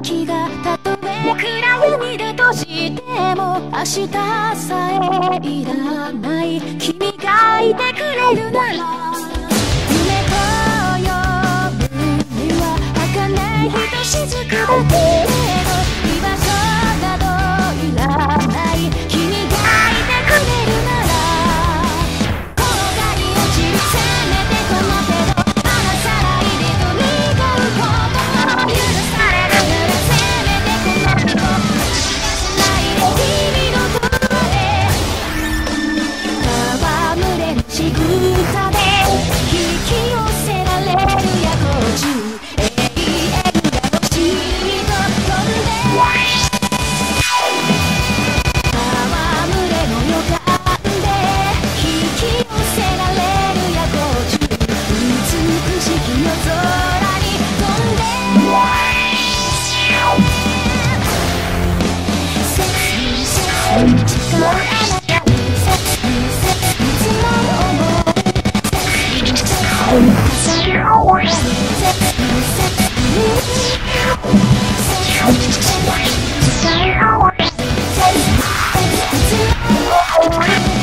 気がたとえ暗闇で閉じても明日さえいらない君がいてくれるなら夢と呼ぶには儚いひとしずくだけれど居場所などいらない君がいてくれるなら転がり落ちるせめてこの手の離さないでと願うことも許されるならせめてこの身を知らせないで君の声戯れる仕草で引き寄せられる夜光中永遠が欲しいと飛んで戯れの予感で引き寄せられる夜光中美しき夜空に飛んで切に誓うあなたに切にいつも思う切に重ね合われ切に誓い合われ切にいつも思う